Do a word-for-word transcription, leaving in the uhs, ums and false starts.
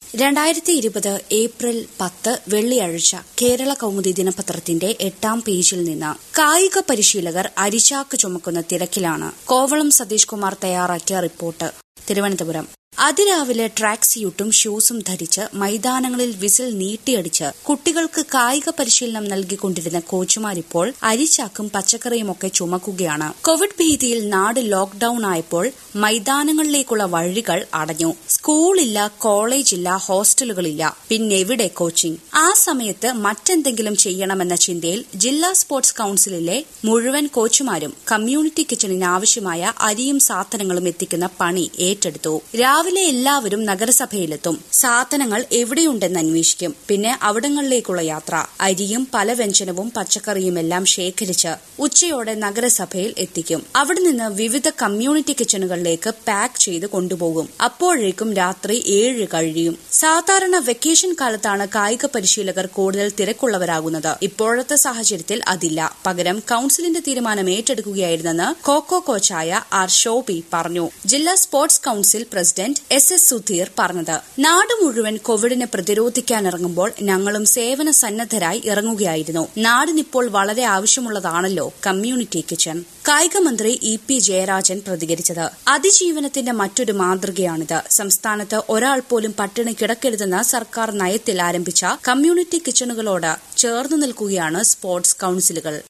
രണ്ടായിരത്തി ഇരുപത് ഏപ്രിൽ പത്ത് വെള്ളിയാഴ്ച കേരള കൗമുദി ദിനപത്രത്തിന്റെ എട്ടാം പേജിൽ നിന്ന് കായിക പരിശീലകർ അരിച്ചാക്ക് ചുമക്കുന്ന തിരക്കിലാണ്. കോവളം സതീഷ് കുമാർ തയ്യാറാക്കിയ റിപ്പോർട്ട്. തിരുവനന്തപുരം. അതിരാവിലെ ട്രാക്ക് സ്യൂട്ടും ഷൂസും ധരിച്ച് മൈതാനങ്ങളിൽ വിസിൽ നീട്ടിയടിച്ച് കുട്ടികൾക്ക് കായിക പരിശീലനം നൽകിക്കൊണ്ടിരുന്ന കോച്ചുമാരിപ്പോൾ അരിച്ചാക്കും പച്ചക്കറിയുമൊക്കെ ചുമക്കുകയാണ്. കോവിഡ് ഭീതിയിൽ നാട് ലോക്ഡൌൺ ആയപ്പോൾ മൈതാനങ്ങളിലേക്കുള്ള വഴികൾ അടഞ്ഞു. സ്കൂളില്ല, കോളേജില്ല, ഹോസ്റ്റലുകളില്ല, പിന്നെവിടെ കോച്ചിംഗ്? ആ സമയത്ത് മറ്റെന്തെങ്കിലും ചെയ്യണമെന്ന ചിന്തയിൽ ജില്ലാ സ്പോർട്സ് കൌൺസിലിലെ മുഴുവൻ കോച്ചുമാരും കമ്മ്യൂണിറ്റി കിച്ചണിന് ആവശ്യമായ അരിയും സാധനങ്ങളും എത്തിക്കുന്ന പണി ഏറ്റെടുത്തു. രാവിലെ എല്ലാവരും നഗരസഭയിലെത്തും. സാധനങ്ങൾ എവിടെയുണ്ടെന്ന് അന്വേഷിക്കും. പിന്നെ അവിടങ്ങളിലേക്കുള്ള യാത്ര. അരിയും പലവ്യഞ്ജനവും പച്ചക്കറിയുമെല്ലാം ശേഖരിച്ച് ഉച്ചയോടെ നഗരസഭയിൽ എത്തിക്കും. അവിടെ നിന്ന് വിവിധ കമ്മ്യൂണിറ്റി കിച്ചണുകളിലേക്ക് പാക്ക് ചെയ്ത് കൊണ്ടുപോകും. അപ്പോഴേക്കും രാത്രി ഏഴ് കഴിയും. സാധാരണ വെക്കേഷൻ കാലത്താണ് കായിക പരിശീലകർ കൂടുതൽ തിരക്കുള്ളവരാകുന്നത്. ഇപ്പോഴത്തെ സാഹചര്യത്തിൽ അതില്ല. പകരം കൌൺസിലിന്റെ തീരുമാനം ഏറ്റെടുക്കുകയായിരുന്നെന്ന് കോക്കോ കോച്ചായ ആർ ഷോബി പറഞ്ഞു. ജില്ലാ sports council president S S Sudheer പറഞ്ഞത്. നാട് മുഴുവൻ കോവിഡിനെ പ്രതിരോധിക്കാനിറങ്ങുമ്പോൾ ഞങ്ങളും സേവന സന്നദ്ധരായി ഇറങ്ങുകയായിരുന്നു. നാടിനിപ്പോൾ വളരെ ആവശ്യമുള്ളതാണല്ലോ കമ്മ്യൂണിറ്റി കിച്ചൺ. കായികമന്ത്രി ഇ പി ജയരാജൻ പ്രതികരിച്ചത്. അതിജീവനത്തിന്റെ മറ്റൊരു മാതൃകയാണിത്. സംസ്ഥാനത്ത് ഒരാൾ പോലും പട്ടിണി കിടക്കരുതെന്ന സർക്കാർ നയത്തിൽ ആരംഭിച്ച കമ്മ്യൂണിറ്റി കിച്ചണുകളോട് ചേർന്നു നിൽക്കുകയാണ് സ്പോർട്സ് കൌൺസിലുകൾ.